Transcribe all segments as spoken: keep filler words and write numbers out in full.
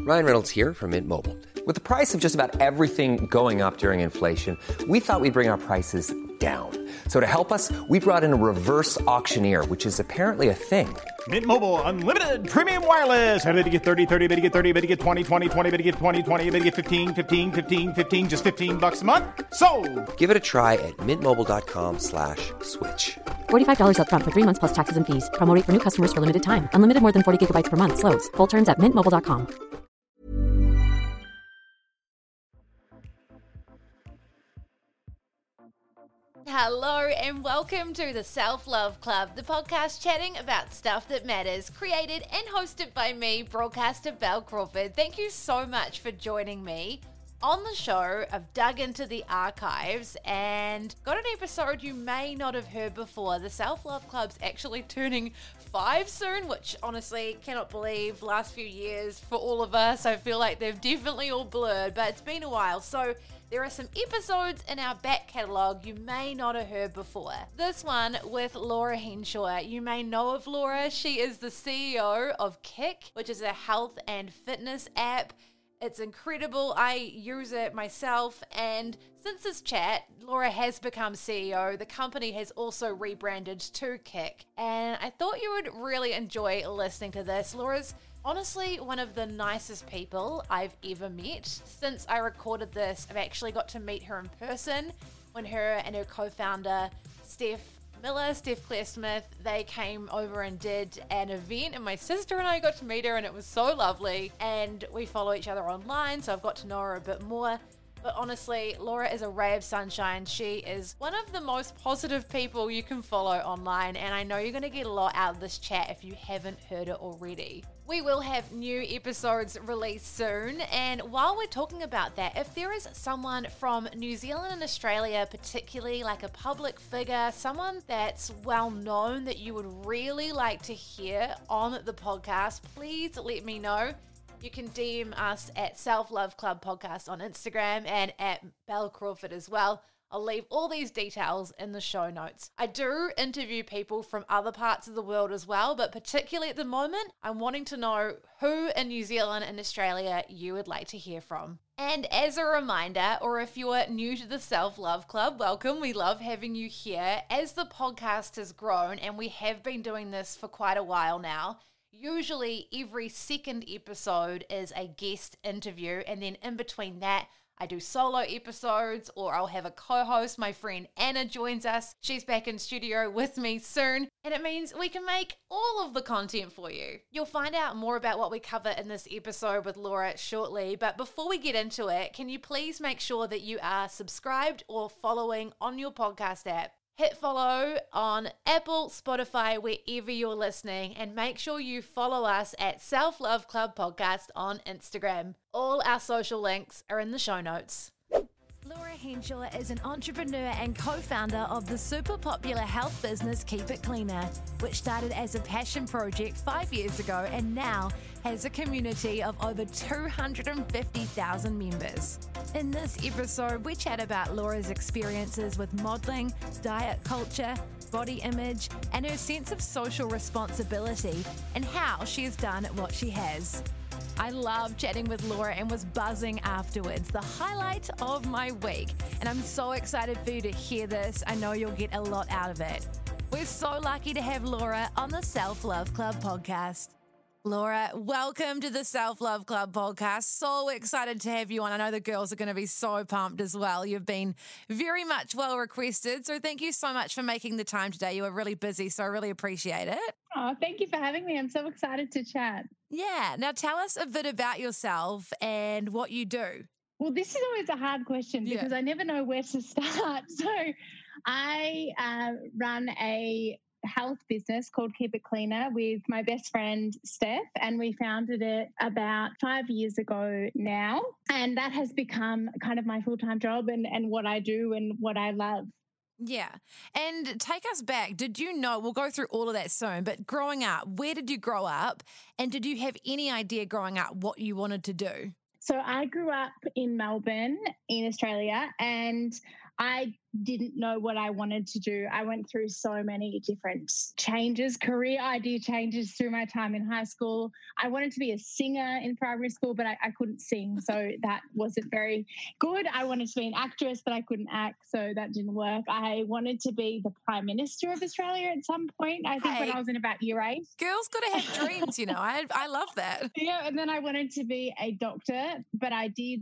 Ryan Reynolds here from Mint Mobile. With the price of just about everything going up during inflation, we thought we'd bring our prices down. So to help us, we brought in a reverse auctioneer, which is apparently a thing. Mint Mobile Unlimited Premium Wireless. How to get thirty, thirty, how to get thirty, how to get twenty, twenty, twenty, how to get twenty, twenty, how to get fifteen, fifteen, fifteen, fifteen, just fifteen bucks a month? Sold! Give it a try at mintmobile.com slash switch. forty-five dollars up front for three months plus taxes and fees. Promo rate for new customers for limited time. Unlimited more than forty gigabytes per month. Slows full terms at mint mobile dot com. Hello and welcome to the Self-Love Club, the podcast chatting about stuff that matters, created and hosted by me, broadcaster Belle Crawford. Thank you so much for joining me. On the show, I've dug into the archives and got an episode you may not have heard before. The Self-Love Club's actually turning five soon, which honestly cannot believe. Last few years for all of us, I feel like they've definitely all blurred, but it's been a while. So there are some episodes in our back catalogue you may not have heard before. This one with Laura Henshaw. You may know of Laura. She is the C E O of Kick, which is a health and fitness app. It's incredible. I use it myself, and since this chat, Laura has become C E O. The company has also rebranded to Kick, and I thought you would really enjoy listening to this. Laura's honestly one of the nicest people I've ever met. Since I recorded this, I've actually got to meet her in person when her and her co-founder, Steph Miller, Steph Claire Smith, they came over and did an event, and my sister and I got to meet her, and it was so lovely. And we follow each other online, so I've got to know her a bit more. But honestly, Laura is a ray of sunshine. She is one of the most positive people you can follow online, and I know you're going to get a lot out of this chat if you haven't heard it already. We will have new episodes released soon, and while we're talking about that, if there is someone from New Zealand and Australia, particularly like a public figure, someone that's well known that you would really like to hear on the podcast, please let me know. You can D M us at Self-Love Club Podcast on Instagram and at Belle Crawford as well. I'll leave all these details in the show notes. I do interview people from other parts of the world as well, but particularly at the moment, I'm wanting to know who in New Zealand and Australia you would like to hear from. And as a reminder, or if you're new to the Self-Love Club, welcome. We love having you here. As the podcast has grown, and we have been doing this for quite a while now, usually every second episode is a guest interview, and then in between that, I do solo episodes, or I'll have a co-host. My friend Anna joins us. She's back in studio with me soon, and it means we can make all of the content for you. You'll find out more about what we cover in this episode with Laura shortly, but before we get into it, can you please make sure that you are subscribed or following on your podcast app? Hit follow on Apple, Spotify, wherever you're listening, and make sure you follow us at Self-Love Club Podcast on Instagram. All our social links are in the show notes. Laura Henshaw is an entrepreneur and co-founder of the super popular health business Keep It Cleaner, which started as a passion project five years ago and now has a community of over two hundred fifty thousand members. In this episode, we chat about Laura's experiences with modeling, diet culture, body image, and her sense of social responsibility and how she has done what she has. I love chatting with Laura and was buzzing afterwards, the highlight of my week. And I'm so excited for you to hear this. I know you'll get a lot out of it. We're so lucky to have Laura on the Self-Love Club podcast. Laura, welcome to the Self-Love Club podcast. So excited to have you on. I know the girls are going to be so pumped as well. You've been very much well requested. So thank you so much for making the time today. You were really busy, so I really appreciate it. Oh, thank you for having me. I'm so excited to chat. Yeah. Now tell us a bit about yourself and what you do. Well, this is always a hard question because yeah. I never know where to start. So I uh, run a health business called Keep It Cleaner with my best friend Steph, and we founded it about five years ago now, and that has become kind of my full-time job and, and what I do and what I love. Yeah. And take us back. Did you know, we'll go through all of that soon, but growing up, where did you grow up, and did you have any idea growing up what you wanted to do? So I grew up in Melbourne in Australia, and I didn't know what I wanted to do. I went through so many different changes, career idea changes through my time in high school. I wanted to be a singer in primary school, but I, I couldn't sing, so that wasn't very good. I wanted to be an actress, but I couldn't act, so that didn't work. I wanted to be the Prime Minister of Australia at some point, I think, hey, when I was in about year eight. Girls got to have dreams, you know. I, I love that. Yeah, and then I wanted to be a doctor, but I did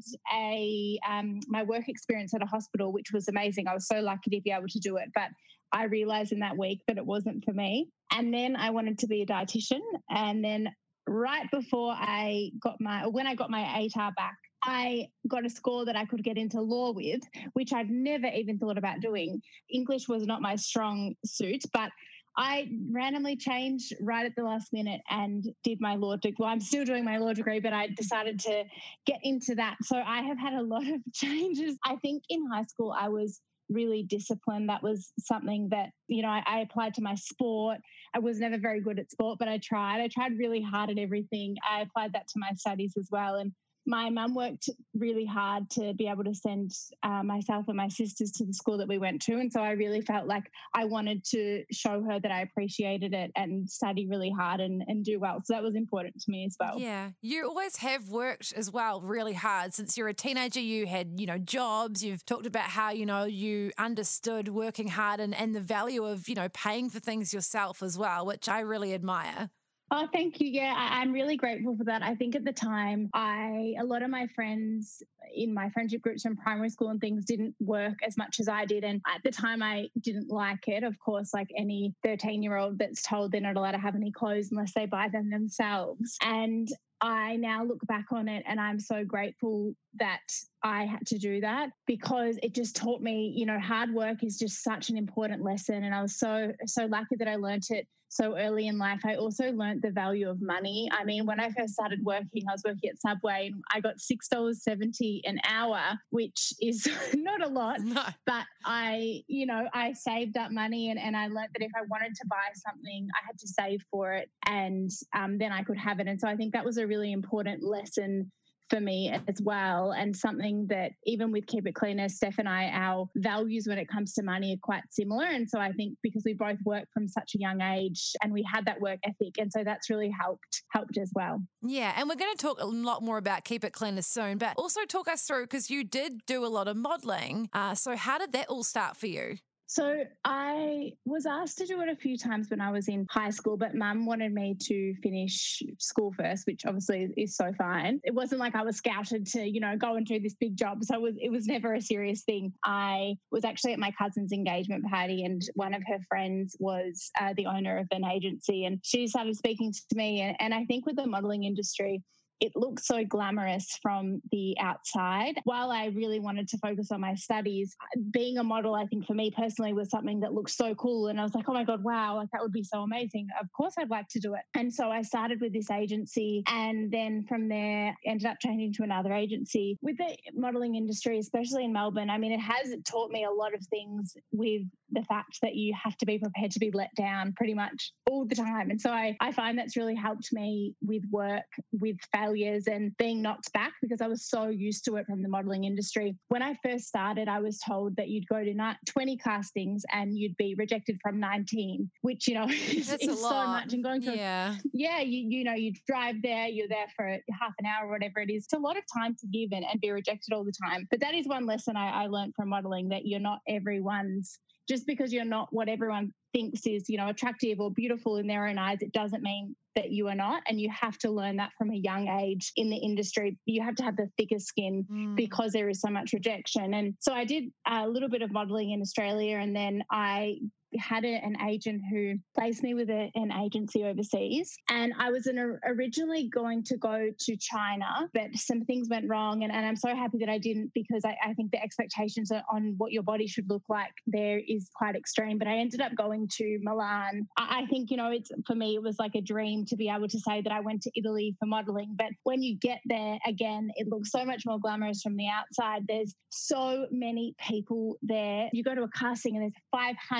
a um, my work experience at a hospital, which was amazing. I was so lucky to be able to do it, but I realised in that week that it wasn't for me. And then I wanted to be a dietitian, and then right before I got my, or when I got my A T A R back, I got a score that I could get into law with, which I'd never even thought about doing. English was not my strong suit, but I randomly changed right at the last minute and did my law degree. Well, I'm still doing my law degree, but I decided to get into that. So I have had a lot of changes. I think in high school I was really disciplined. That was something that, you know, I, I applied to my sport. I was never very good at sport, but I tried. I tried really hard at everything. I applied that to my studies as well. And my mum worked really hard to be able to send uh, myself and my sisters to the school that we went to. And so I really felt like I wanted to show her that I appreciated it and study really hard and, and do well. So that was important to me as well. Yeah. You always have worked as well really hard. Since you're a teenager, you had, you know, jobs. You've talked about how, you know, you understood working hard and, and the value of, you know, paying for things yourself as well, which I really admire. Oh, thank you. Yeah, I, I'm really grateful for that. I think at the time, I a lot of my friends in my friendship groups from primary school and things didn't work as much as I did. And at the time, I didn't like it. Of course, like any thirteen-year-old that's told they're not allowed to have any clothes unless they buy them themselves. And I now look back on it and I'm so grateful that I had to do that, because it just taught me, you know, hard work is just such an important lesson. And I was so, so lucky that I learnt it so early in life. I also learnt the value of money. I mean, when I first started working, I was working at Subway and I got six dollars seventy an hour, which is not a lot, no. But I, you know, I saved up money and, and I learnt that if I wanted to buy something, I had to save for it, and um, then I could have it. And so I think that was a really important lesson for me as well, and something that even with Keep It Cleaner, Steph and I, our values when it comes to money are quite similar. And so I think because we both work from such a young age and we had that work ethic, and so that's really helped helped as well. Yeah, and we're going to talk a lot more about Keep It Cleaner soon, but also talk us through, because you did do a lot of modelling. Uh, so how did that all start for you? So I was asked to do it a few times when I was in high school, but Mum wanted me to finish school first, which obviously is so fine. It wasn't like I was scouted to, you know, go and do this big job. So it was, it was never a serious thing. I was actually at my cousin's engagement party, and one of her friends was uh, the owner of an agency, and she started speaking to me. And, and I think with the modelling industry, it looks so glamorous from the outside. While I really wanted to focus on my studies, being a model, I think for me personally, was something that looked so cool. And I was like, oh my God, wow, like that would be so amazing. Of course I'd like to do it. And so I started with this agency, and then from there ended up changing to another agency. With the modelling industry, especially in Melbourne, I mean, it has taught me a lot of things, with the fact that you have to be prepared to be let down pretty much all the time. And so I, I find that's really helped me with work, with failures and being knocked back, because I was so used to it from the modelling industry. When I first started, I was told that you'd go to twenty castings and you'd be rejected from nineteen, which, you know, is, is so much. And going to, yeah, yeah you, you know, you drive there, you're there for half an hour or whatever it is. It's a lot of time to give and, and be rejected all the time. But that is one lesson I, I learned from modelling, that you're not everyone's, just because you're not what everyone thinks is, you know, attractive or beautiful in their own eyes, it doesn't mean that you are not. And you have to learn that from a young age in the industry. You have to have the thicker skin mm. because there is so much rejection. And so I did a little bit of modelling in Australia, and then I had a, an agent who placed me with a, an agency overseas. And I was an, originally going to go to China, but some things went wrong. And, and I'm so happy that I didn't, because I, I think the expectations on what your body should look like there is quite extreme. But I ended up going to Milan. I, I think, you know, it's for me, it was like a dream to be able to say that I went to Italy for modelling. But when you get there, again, it looks so much more glamorous from the outside. There's so many people there. You go to a casting and there's five hundred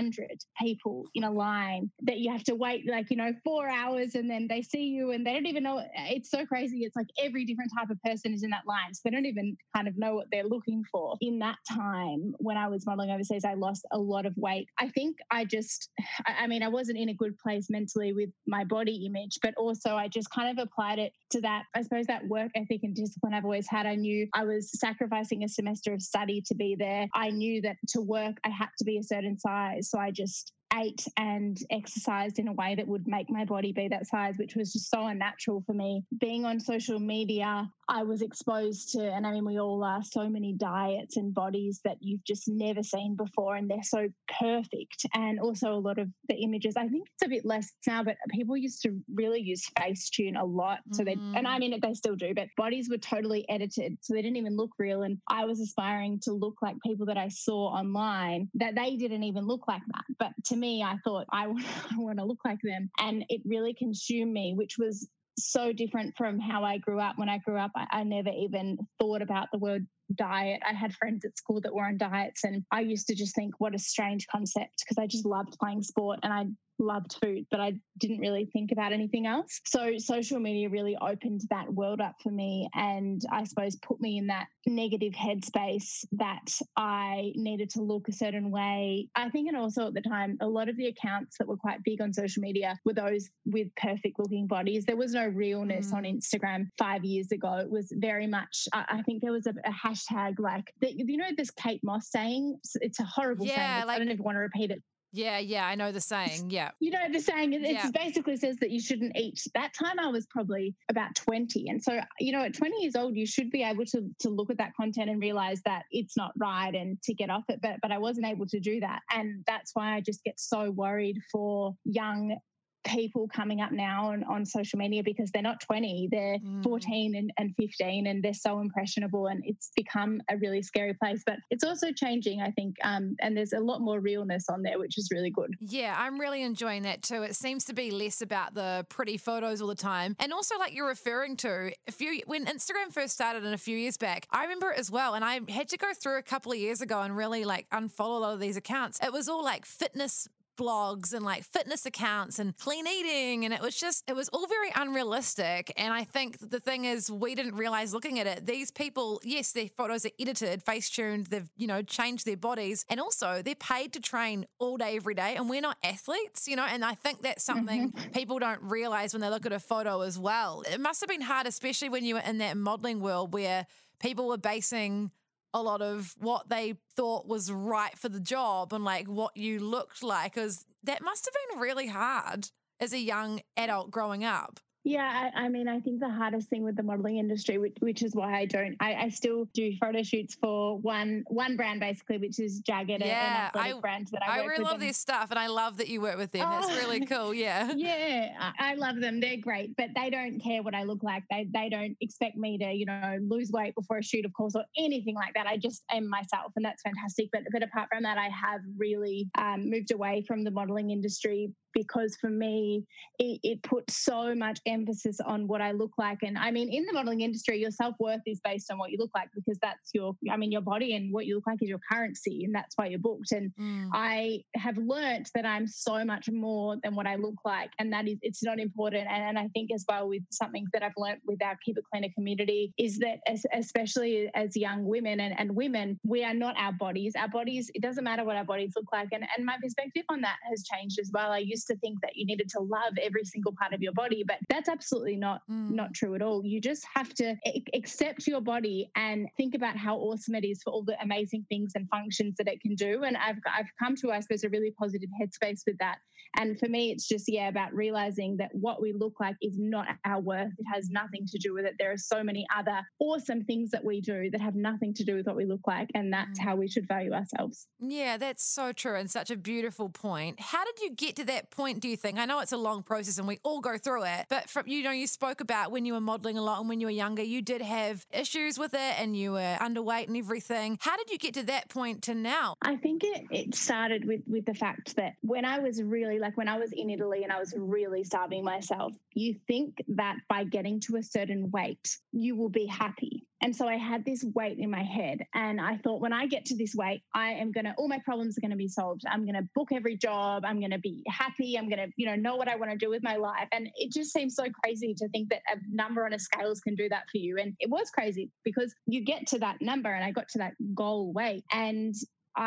people in a line that you have to wait like, you know, four hours and then they see you and they don't even know. It's so crazy. It's like every different type of person is in that line. So they don't even kind of know what they're looking for. In that time when I was modeling overseas, I lost a lot of weight. I think I just, I mean, I wasn't in a good place mentally with my body image, but also I just kind of applied it to that, I suppose, that work ethic and discipline I've always had. I knew I was sacrificing a semester of study to be there. I knew that to work, I had to be a certain size. So I just ate and exercised in a way that would make my body be that size, which was just so unnatural for me. Being on social media, I was exposed to, and I mean, we all are, so many diets and bodies that you've just never seen before, and they're so perfect. And also a lot of the images, I think it's a bit less now, but people used to really use Facetune a lot. So they, mm. and I mean, they still do, but bodies were totally edited. So they didn't even look real. And I was aspiring to look like people that I saw online that they didn't even look like that. But to me, I thought I want, I want to look like them. And it really consumed me, which was so different from how I grew up. When I grew up, I, I never even thought about the word diet. I had friends at school that were on diets, and I used to just think, what a strange concept, because I just loved playing sport and I loved food, but I didn't really think about anything else. So social media really opened that world up for me, and I suppose put me in that negative headspace that I needed to look a certain way. I think, and also at the time, a lot of the accounts that were quite big on social media were those with perfect looking bodies. There was no realness mm. on Instagram five years ago. It was very much, I, I think there was a, a hashtag like, the, you know, this Kate Moss saying, it's a horrible yeah, saying. Like, I don't even want to repeat it. Yeah, yeah, I know the saying, yeah. You know the saying, it yeah. basically says that you shouldn't eat. That time I was probably about twenty. And so, you know, at twenty years old, you should be able to to look at that content and realise that it's not right and to get off it. But, but I wasn't able to do that. And that's why I just get so worried for young people coming up now on, on social media, because they're not twenty, they're mm. fourteen and, and fifteen, and they're so impressionable, and it's become a really scary place. But it's also changing, I think, um, and there's a lot more realness on there, which is really good. Yeah, I'm really enjoying that too. It seems to be less about the pretty photos all the time. And also, like you're referring to, a few, when Instagram first started and a few years back, I remember it as well, and I had to go through a couple of years ago and really like unfollow a lot of these accounts. It was all like fitness blogs and like fitness accounts and clean eating, and it was just, it was all very unrealistic. And I think the thing is, we didn't realize looking at it, these people, yes, their photos are edited, face tuned, they've, you know, changed their bodies, and also they're paid to train all day every day, and we're not athletes, you know. And I think that's something mm-hmm. people don't realize when they look at a photo as well. It must have been hard, especially when you were in that modeling world where people were basing a lot of what they thought was right for the job and like what you looked like, because that must have been really hard as a young adult growing up. Yeah, I, I mean, I think the hardest thing with the modelling industry, which, which is why I don't, I, I still do photo shoots for one one brand basically, which is Jagged, yeah, an athletic I, brand that I, I work really with. love their stuff, and I love that you work with them. Oh, that's really cool, yeah. Yeah, I, I love them. They're great, but they don't care what I look like. They they don't expect me to, you know, lose weight before a shoot, of course, or anything like that. I just am myself, and that's fantastic. But but apart from that, I have really um, moved away from the modelling industry, because for me, it, it puts so much emphasis on what I look like. And I mean, in the modelling industry, your self-worth is based on what you look like, because that's your, I mean, your body and what you look like is your currency, and that's why you're booked. And mm. I have learnt that I'm so much more than what I look like, and that is, it's not important. And, and I think as well, with something that I've learnt with our Keep It Cleaner community, is that as, especially as young women and, and women, we are not our bodies. Our bodies, it doesn't matter what our bodies look like. And, and my perspective on that has changed as well. I used to think that you needed to love every single part of your body, but that's absolutely not mm. not true at all. You just have to a- accept your body and think about how awesome it is for all the amazing things and functions that it can do. And I've I've come to, I suppose, a really positive headspace with that. And for me, it's just, yeah, about realizing that what we look like is not our worth. It has nothing to do with it. There are so many other awesome things that we do that have nothing to do with what we look like. And that's mm. how we should value ourselves. Yeah, that's so true, and such a beautiful point. How did you get to that point, do you think? I know it's a long process and we all go through it, but from, you know, you spoke about when you were modelling a lot and when you were younger, you did have issues with it and you were underweight and everything. How did you get to that point to now? I think it, it started with, with the fact that when I was really, like when I was in Italy and I was really starving myself, you think that by getting to a certain weight, you will be happy. And so I had this weight in my head, and I thought, when I get to this weight, I am going to, all my problems are going to be solved. I'm going to book every job. I'm going to be happy. I'm going to, you know, know what I want to do with my life. And it just seems so crazy to think that a number on a scales can do that for you. And it was crazy because you get to that number, and I got to that goal weight, and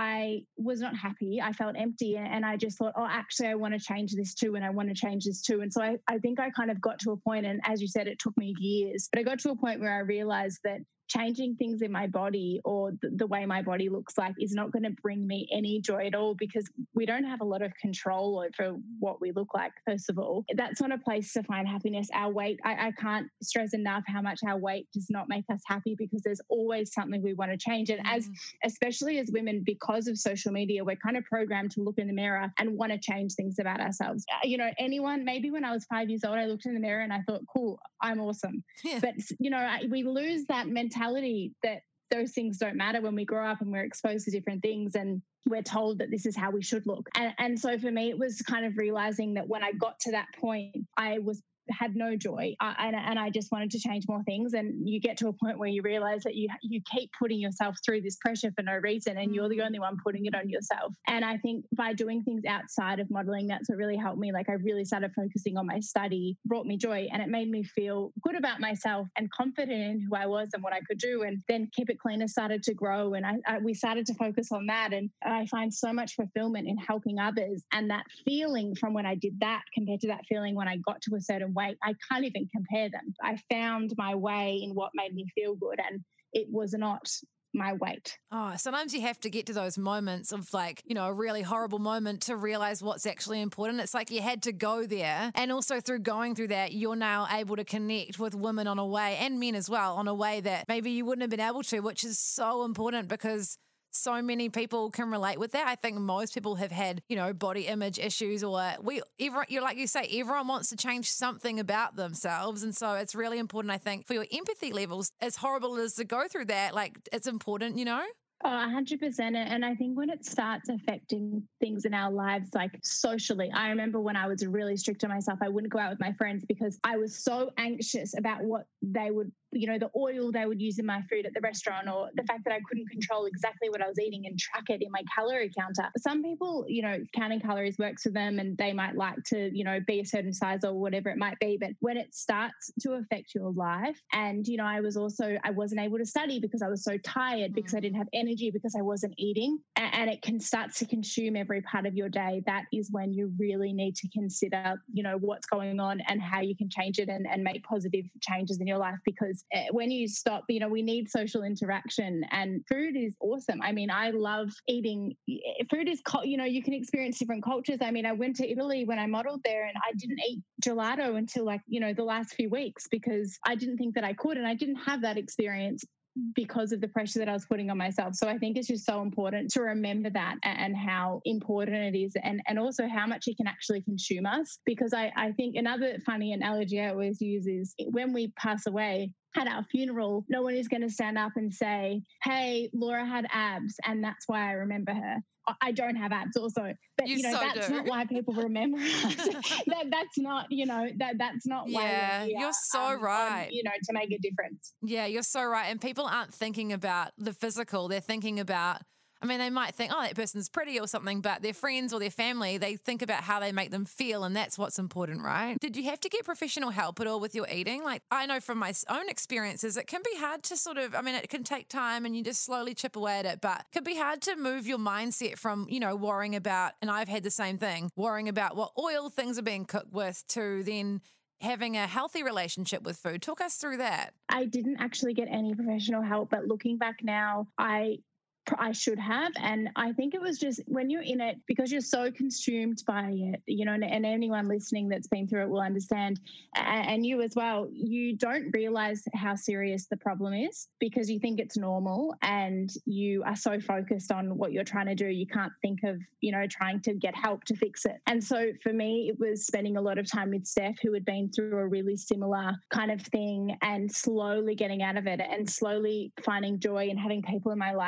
I was not happy. I felt empty, and I just thought, oh, actually, I want to change this too, and I want to change this too. And so I, I think I kind of got to a point, and as you said, it took me years, but I got to a point where I realized that changing things in my body or the, the way my body looks like is not going to bring me any joy at all, because we don't have a lot of control over what we look like, first of all. That's not a place to find happiness. Our weight, I, I can't stress enough how much our weight does not make us happy, because there's always something we want to change. And as, especially as women, because of social media, we're kind of programmed to look in the mirror and want to change things about ourselves. You know, anyone, maybe when I was five years old, I looked in the mirror and I thought, cool, I'm awesome. Yeah. But, you know, we lose that mentality that those things don't matter when we grow up and we're exposed to different things and we're told that this is how we should look. And, and so for me, it was kind of realizing that when I got to that point, I was had no joy, uh, and, and I just wanted to change more things. And you get to a point where you realize that you you keep putting yourself through this pressure for no reason, and you're the only one putting it on yourself. And I think by doing things outside of modeling, that's what really helped me. Like, I really started focusing on my study, brought me joy, and it made me feel good about myself and confident in who I was and what I could do. And then Keep It Cleaner started to grow, and I, I we started to focus on that. And I find so much fulfillment in helping others. And that feeling from when I did that compared to that feeling when I got to a certain weight, I can't even compare them. I found my way in what made me feel good, and it was not my weight. Oh, sometimes you have to get to those moments of, like, you know, a really horrible moment to realize what's actually important. It's like you had to go there. And also through going through that, you're now able to connect with women on a way, and men as well, on a way that maybe you wouldn't have been able to, which is so important, because so many people can relate with that. I think most people have had, you know, body image issues, or we, everyone, you're like you say, everyone wants to change something about themselves. And so it's really important, I think, for your empathy levels, as horrible as to go through that, like, it's important, you know? Oh, one hundred percent. And I think when it starts affecting things in our lives, like socially, I remember when I was really strict on myself, I wouldn't go out with my friends because I was so anxious about what they would, you know, the oil they would use in my food at the restaurant, or the fact that I couldn't control exactly what I was eating and track it in my calorie counter. Some people, you know, counting calories works for them, and they might like to, you know, be a certain size or whatever it might be. But when it starts to affect your life, and, you know, I was also, I wasn't able to study because I was so tired, because I didn't have energy, because I wasn't eating, and it can start to consume every part of your day. That is when you really need to consider, you know, what's going on and how you can change it and, and make positive changes in your life. Because when you stop, you know, we need social interaction, and food is awesome. I mean, I love eating. Food is, you know, you can experience different cultures. I mean, I went to Italy when I modeled there, and I didn't eat gelato until, like, you know, the last few weeks, because I didn't think that I could, and I didn't have that experience because of the pressure that I was putting on myself. So I think it's just so important to remember that, and how important it is, and, and also how much it can actually consume us. Because I, I think another funny analogy I always use is, when we pass away, at our funeral, no one is going to stand up and say, hey, Laura had abs, and that's why I remember her. I don't have abs also, but you, you know, so that's do. not why people remember us. that, that's not, you know, that that's not why yeah, we're here, you're so um, right. On, you know, to make a difference. Yeah, you're so right. And people aren't thinking about the physical. They're thinking about, I mean, they might think, oh, that person's pretty or something, but their friends or their family, they think about how they make them feel, and that's what's important, right? Did you have to get professional help at all with your eating? Like, I know from my own experiences, it can be hard to sort of, I mean, it can take time and you just slowly chip away at it, but it can be hard to move your mindset from, you know, worrying about, and I've had the same thing, worrying about what oil things are being cooked with, to then having a healthy relationship with food. Talk us through that. I didn't actually get any professional help, but looking back now, I I should have. And I think it was just when you're in it, because you're so consumed by it, you know, and, and anyone listening that's been through it will understand, and, and you as well, you don't realize how serious the problem is, because you think it's normal and you are so focused on what you're trying to do. You can't think of, you know, trying to get help to fix it. And so for me, it was spending a lot of time with Steph, who had been through a really similar kind of thing, and slowly getting out of it, and slowly finding joy and having people in my life that made me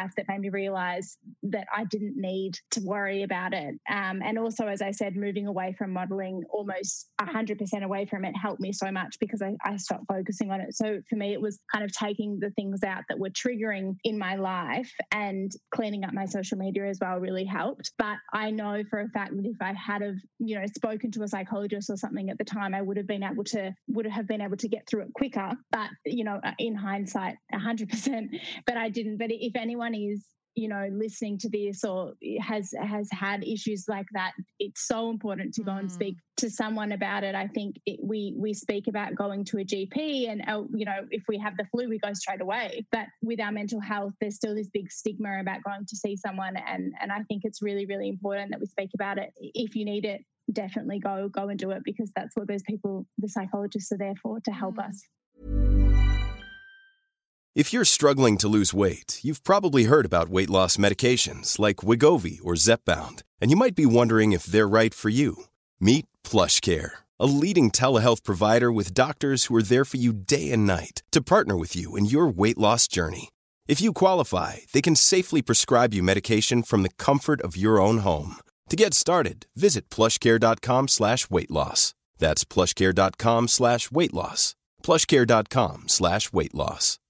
to realize that I didn't need to worry about it. Um, and also, as I said, moving away from modeling, almost one hundred percent away from it, helped me so much because I, I stopped focusing on it. So for me, it was kind of taking the things out that were triggering in my life, and cleaning up my social media as well really helped. But I know for a fact that if I had have, you know, spoken to a psychologist or something at the time, I would have been able to, would have been able to get through it quicker. But, you know, in hindsight, one hundred percent, but I didn't. But if anyone is, you know, listening to this or has has had issues like that, it's so important to go mm. and speak to someone about it. I think it, we we speak about going to a G P and, uh, you know, if we have the flu, we go straight away. But with our mental health, there's still this big stigma about going to see someone. And, and I think it's really, really important that we speak about it. If you need it, definitely go, go and do it, because that's what those people, the psychologists, are there for, to help mm. us. If you're struggling to lose weight, you've probably heard about weight loss medications like Wegovy or Zepbound, and you might be wondering if they're right for you. Meet PlushCare, a leading telehealth provider with doctors who are there for you day and night to partner with you in your weight loss journey. If you qualify, they can safely prescribe you medication from the comfort of your own home. To get started, visit plushcare.com slash weight loss. That's plushcare.com slash weight loss. plushcare.com slash weight loss.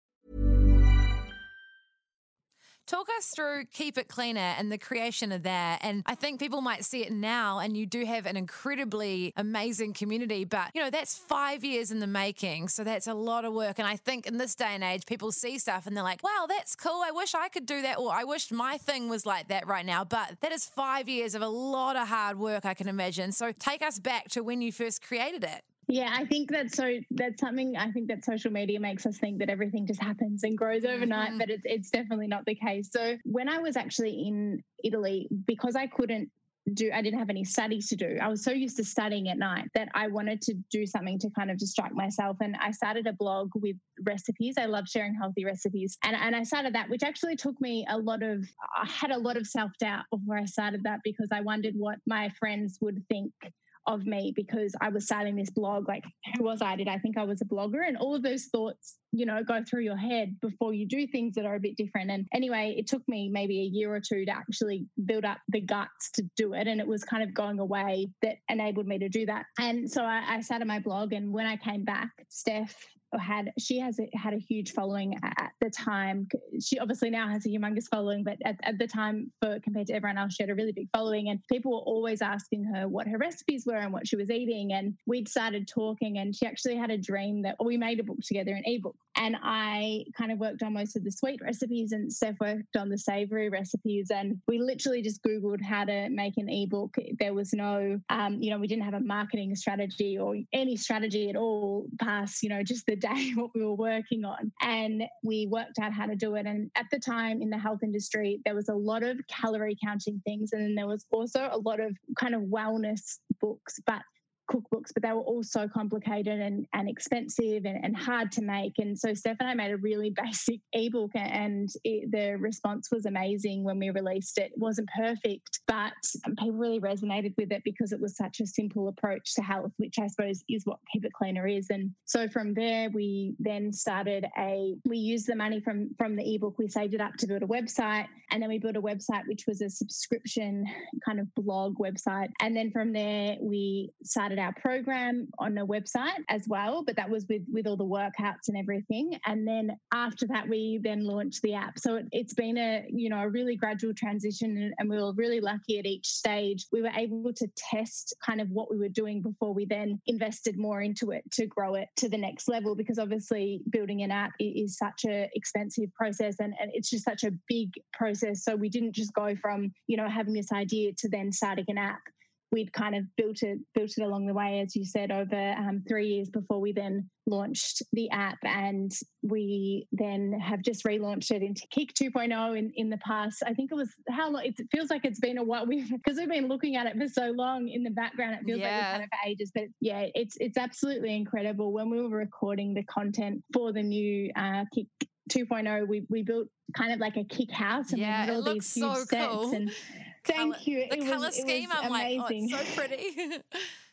Talk us through Keep It Cleaner and the creation of that. And I think people might see it now, and you do have an incredibly amazing community, but, you know, that's five years in the making. So that's a lot of work. And I think in this day and age, people see stuff and they're like, wow, that's cool. I wish I could do that. Or I wish my thing was like that right now. But that is five years of a lot of hard work, I can imagine. So take us back to when you first created it. Yeah, I think that's so. That's something I think that social media makes us think that everything just happens and grows overnight, mm-hmm. but it's it's definitely not the case. So when I was actually in Italy, because I couldn't do, I didn't have any studies to do. I was so used to studying at night that I wanted to do something to kind of distract myself. And I started a blog with recipes. I love sharing healthy recipes. And, and I started that, which actually took me a lot of, I had a lot of self-doubt before I started that, because I wondered what my friends would think of me, because I was starting this blog. Like, who was I? Did I think I was a blogger? And all of those thoughts, you know, go through your head before you do things that are a bit different. And anyway, it took me maybe a year or two to actually build up the guts to do it. And it was kind of going away that enabled me to do that. And so I, I started my blog. And when I came back, Steph had, she has a, had a huge following at the time. She obviously now has a humongous following, but at, at the time, for compared to everyone else, she had a really big following, and people were always asking her what her recipes were and what she was eating. And we'd started talking, and she actually had a dream that we made a book together, an ebook. And I kind of worked on most of the sweet recipes, and Steph worked on the savory recipes. And we literally just Googled how to make an ebook. There was no, um, you know, we didn't have a marketing strategy or any strategy at all past, you know, just the day what we were working on. And we worked out how to do it. And at the time in the health industry, there was a lot of calorie counting things. And then there was also a lot of kind of wellness books, but cookbooks, but they were all so complicated and, and expensive and, and hard to make. And so Steph and I made a really basic ebook, and it, the response was amazing when we released it. It wasn't perfect, but people really resonated with it because it was such a simple approach to health, which I suppose is what Keep It Cleaner is. And so from there, we then started a, we used the money from, from the ebook, we saved it up to build a website, and then we built a website, which was a subscription kind of blog website. And then from there, we started our program on a website as well, but that was with, with all the workouts and everything. And then after that, we then launched the app. So it, it's been a, you know, a really gradual transition, and, and we were really lucky at each stage. We were able to test kind of what we were doing before we then invested more into it to grow it to the next level, because obviously building an app is such an expensive process, and, and it's just such a big process. So we didn't just go from, you know, having this idea to then starting an app. We'd kind of built it built it along the way, as you said, over um, three years before we then launched the app. And we then have just relaunched it into Kick two point oh in, in the past. I think it was how long, it feels like it's been a while, we've, because we've been looking at it for so long in the background. It feels yeah. like we've had it for ages. But yeah, it's it's absolutely incredible. When we were recording the content for the new uh, Kick two point oh, we, we built kind of like a kick house, and yeah, we had all these huge so steps. Cool. And thank Colour, you. The it colour was, scheme, it was I'm amazing. like, oh, it's so pretty.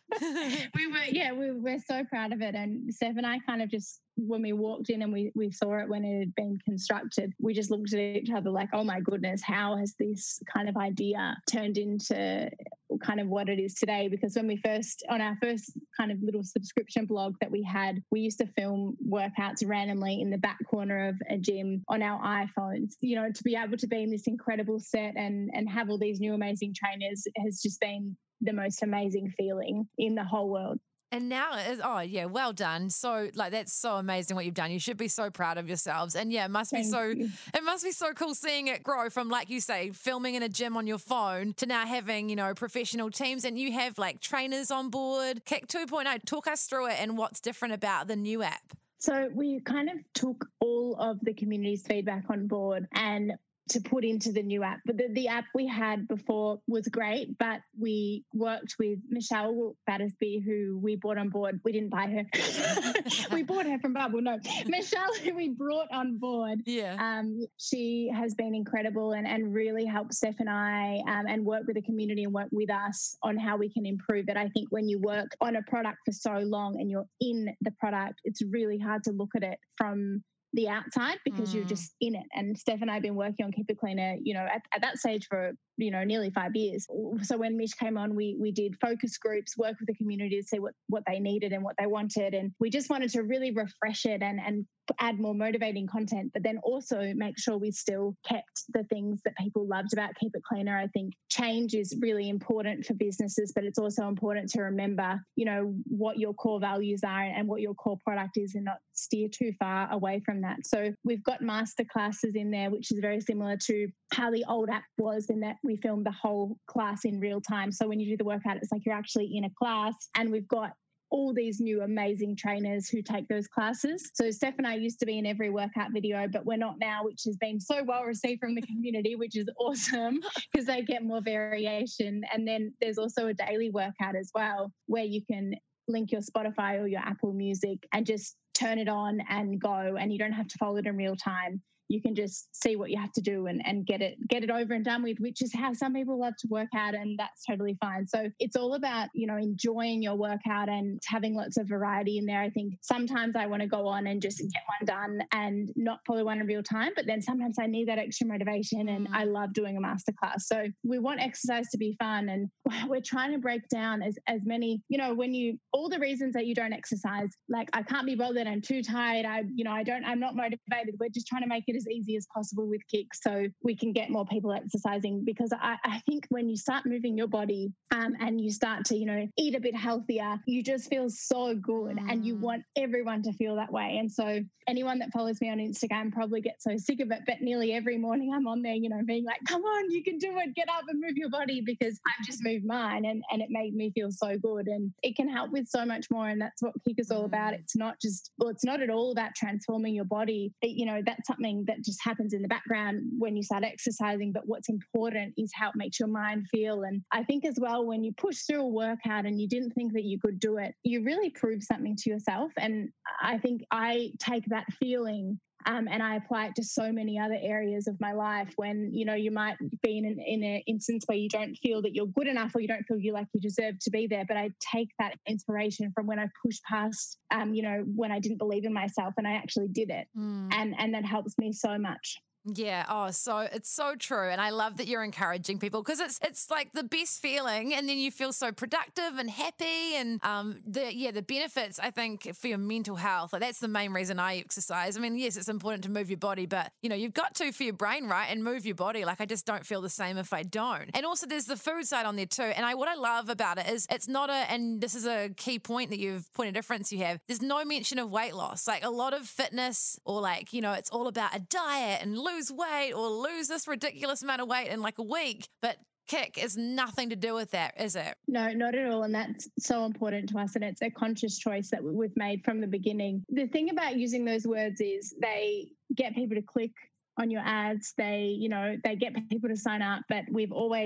we were, yeah, we we're so proud of it. And Steph and I kind of just, when we walked in and we, we saw it when it had been constructed, we just looked at each other like, oh my goodness, how has this kind of idea turned into kind of what it is today? Because when we first, on our first kind of little subscription blog that we had, we used to film workouts randomly in the back corner of a gym on our iPhones. You know, to be able to be in this incredible set and, and have all these new amazing trainers has just been the most amazing feeling in the whole world. And now, it is, oh yeah, well done. So like, that's so amazing what you've done. You should be so proud of yourselves. And yeah, it must be Thank so, you. it must be so cool seeing it grow from, like you say, filming in a gym on your phone to now having, you know, professional teams, and you have like trainers on board. Kick two point oh, talk us through it and what's different about the new app. So we kind of took all of the community's feedback on board and to put into the new app. But the, the app we had before was great, but we worked with Michelle Battersby, who we brought on board. We didn't buy her. We bought her from Bubble. No, Michelle, who we brought on board. Yeah. Um, she has been incredible and, and really helped Steph and I um, and work with the community and work with us on how we can improve it. I think when you work on a product for so long and you're in the product, it's really hard to look at it from the outside because mm. you're just in it. And Steph and I have been working on Keep It Cleaner, you know, at, at that stage for, you know, nearly five years. So when Mish came on, we we did focus groups, work with the community to see what, what they needed and what they wanted. And we just wanted to really refresh it and, and add more motivating content, but then also make sure we still kept the things that people loved about Keep It Cleaner. I think change is really important for businesses, but it's also important to remember, you know, what your core values are and what your core product is and not steer too far away from that. So we've got masterclasses in there, which is very similar to how the old app was in that we filmed the whole class in real time. So when you do the workout, it's like you're actually in a class, and we've got all these new amazing trainers who take those classes. So Steph and I used to be in every workout video, but we're not now, which has been so well received from the community, which is awesome because they get more variation. And then there's also a daily workout as well, where you can link your Spotify or your Apple Music and just turn it on and go, and you don't have to follow it in real time. You can just see what you have to do and, and get it get it over and done with, which is how some people love to work out, and that's totally fine. So it's all about, you know, enjoying your workout and having lots of variety in there. I think sometimes I want to go on and just get one done and not follow one in real time, but then sometimes I need that extra motivation, and I love doing a masterclass. So we want exercise to be fun, and we're trying to break down as, as many, you know, when you, all the reasons that you don't exercise, like I can't be bothered, I'm too tired, I, you know, I don't, I'm not motivated. We're just trying to make it as easy as possible with Kick so we can get more people exercising, because I, I think when you start moving your body um, and you start to, you know, eat a bit healthier, you just feel so good mm. and you want everyone to feel that way. And so anyone that follows me on Instagram probably gets so sick of it, but nearly every morning I'm on there, you know, being like, come on, you can do it, get up and move your body, because I've just moved mine and, and it made me feel so good. And it can help with so much more. And that's what Kick is all about. It's not just, well, it's not at all about transforming your body. It, you know, that's something that just happens in the background when you start exercising, but what's important is how it makes your mind feel. And I think as well, when you push through a workout and you didn't think that you could do it, you really prove something to yourself. And I think I take that feeling Um, and I apply it to so many other areas of my life when, you know, you might be in an in an instance where you don't feel that you're good enough or you don't feel you like you deserve to be there. But I take that inspiration from when I pushed past, um, you know, when I didn't believe in myself and I actually did it. Mm. And, and that helps me so much. Yeah. Oh, so it's so true. And I love that you're encouraging people, because it's it's like the best feeling, and then you feel so productive and happy, and um the yeah, the benefits, I think, for your mental health. Like, that's the main reason I exercise. I mean, yes, it's important to move your body, but you know, you've got to for your brain, right? And move your body. Like, I just don't feel the same if I don't. And also there's the food side on there too. And I what I love about it is it's not a, and this is a key point that you've point of difference you have, there's no mention of weight loss. Like, a lot of fitness, or like, you know, it's all about a diet and lose lose weight or lose this ridiculous amount of weight in like a week. But Kick is nothing to do with that, is it? No, not at all. And that's so important to us. And it's a conscious choice that we've made from the beginning. The thing about using those words is they get people to click on your ads. They, you know, they get people to sign up, but we've always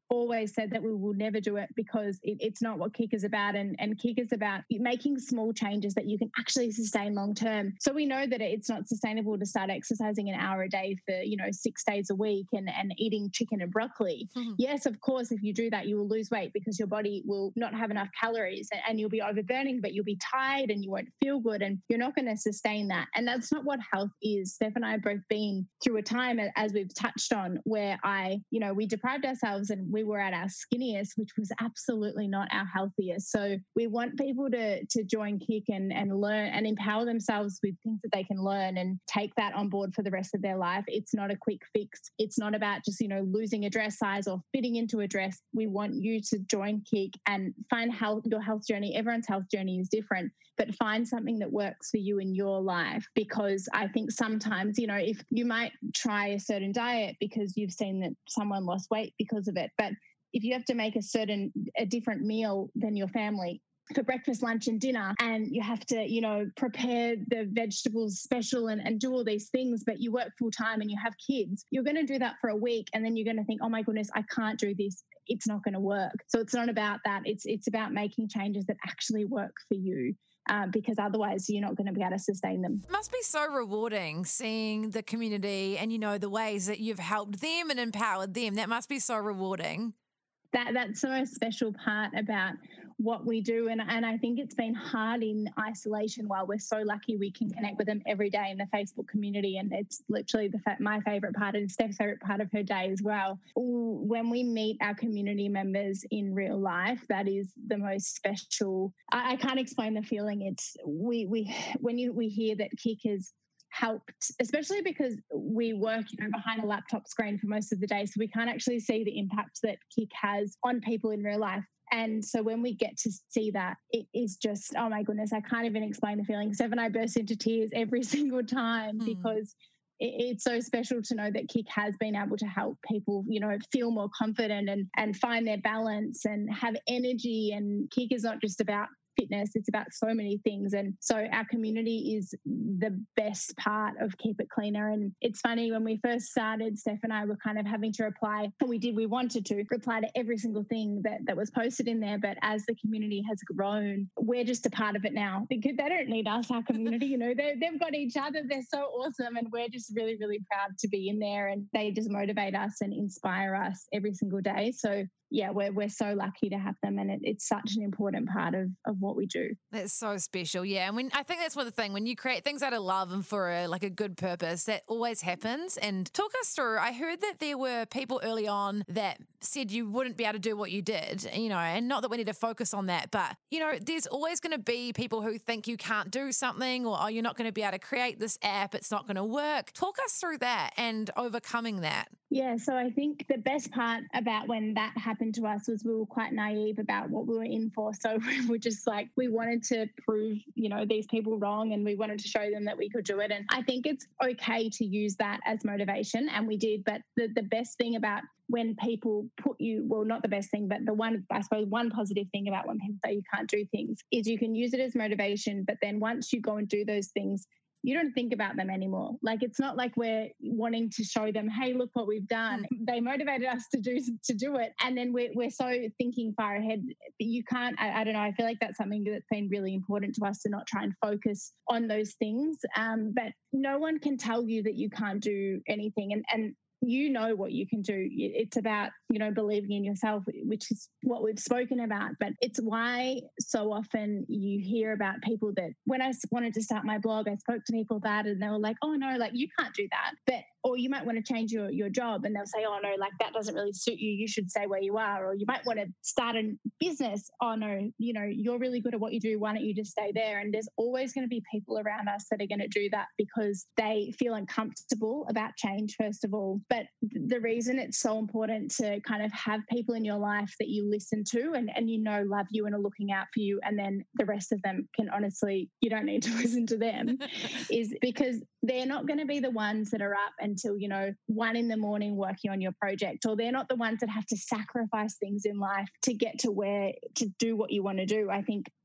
always said that we will never do it because it, it's not what Kick is about. And, and Kick is about making small changes that you can actually sustain long term. So we know that it's not sustainable to start exercising an hour a day for, you know, six days a week and, and eating chicken and broccoli. Mm-hmm. Yes, of course, if you do that, you will lose weight because your body will not have enough calories and, and you'll be overburning, but you'll be tired and you won't feel good and you're not going to sustain that. And that's not what health is. Steph and I have both been through a time, as we've touched on, where I, you know, we deprived ourselves and we were at our skinniest, which was absolutely not our healthiest. So we want people to to join Kick and, and learn and empower themselves with things that they can learn and take that on board for the rest of their life. It's not a quick fix. It's not about just, you know, losing a dress size or fitting into a dress. We want you to join Kick and find how your health journey. Everyone's health journey is different, but find something that works for you in your life. Because I think sometimes, you know, if you might try a certain diet because you've seen that someone lost weight because of it, but if you have to make a certain, a different meal than your family for breakfast, lunch and dinner, and you have to, you know, prepare the vegetables special and, and do all these things, but you work full time and you have kids, you're going to do that for a week. And then you're going to think, oh my goodness, I can't do this. It's not going to work. So it's not about that. It's, it's about making changes that actually work for you. Um, because otherwise you're not going to be able to sustain them. It must be so rewarding seeing the community and, you know, the ways that you've helped them and empowered them. That must be so rewarding. That That's the most special part about what we do. And, and I think it's been hard in isolation while we're so lucky we can connect with them every day in the Facebook community. And it's literally the fa- my favourite part and Steph's favourite part of her day as well. When we meet our community members in real life, that is the most special. I, I can't explain the feeling. It's we we when you we hear that Kick is helped, especially because we work, you know, behind a laptop screen for most of the day, so we can't actually see the impact that Kick has on people in real life. And so when we get to see that, it is just, oh my goodness, I can't even explain the feeling. Steph and I burst into tears every single time mm. because it, it's so special to know that Kick has been able to help people, you know, feel more confident and, and find their balance and have energy. And Kick is not just about fitness, it's about so many things. And so our community is the best part of Keep It Cleaner. And it's funny, when we first started, Steph and I were kind of having to reply, and we did, we wanted to reply to every single thing that, that was posted in there. But as the community has grown, we're just a part of it now because they don't need us, our community, you know, they've got each other. They're so awesome. And we're just really, really proud to be in there, and they just motivate us and inspire us every single day. So yeah, we're we're so lucky to have them, and it, it's such an important part of, of what we do. That's so special, yeah. And when I think that's one of the thing, when you create things out of love and for a, like a good purpose, that always happens. And talk us through, I heard that there were people early on that said you wouldn't be able to do what you did, you know, and not that we need to focus on that, but, you know, there's always going to be people who think you can't do something, or, oh, you're not going to be able to create this app, it's not going to work. Talk us through that and overcoming that. Yeah, so I think the best part about when that happened to us was we were quite naive about what we were in for. So we were just like, we wanted to prove, you know, these people wrong, and we wanted to show them that we could do it. And I think it's okay to use that as motivation, and we did. But the, the best thing about when people put you, well, not the best thing, but the one, I suppose, one positive thing about when people say you can't do things is you can use it as motivation. But then once you go and do those things, you don't think about them anymore. Like, it's not like we're wanting to show them, hey, look what we've done. They motivated us to do to do it. And then we're, we're so thinking far ahead. You can't, I, I don't know, I feel like that's something that's been really important to us, to not try and focus on those things. Um, but no one can tell you that you can't do anything. And, and you know what you can do. It's about, you know, believing in yourself, which is what we've spoken about. But it's why so often you hear about people that, when I wanted to start my blog, I spoke to people about it and they were like, oh no, like you can't do that. But, or you might want to change your, your job, and they'll say, oh no, like that doesn't really suit you. You should stay where you are. Or you might want to start a business. Oh no, you know, you're really good at what you do. Why don't you just stay there? And there's always going to be people around us that are going to do that because they feel uncomfortable about change, first of all. But the reason it's so important to kind of have people in your life that you listen to and, and you know love you and are looking out for you, and then the rest of them can honestly, you don't need to listen to them, is because they're not going to be the ones that are up until, you know, one in the morning working on your project, or they're not the ones that have to sacrifice things in life to get to where, to do what you want to do. I think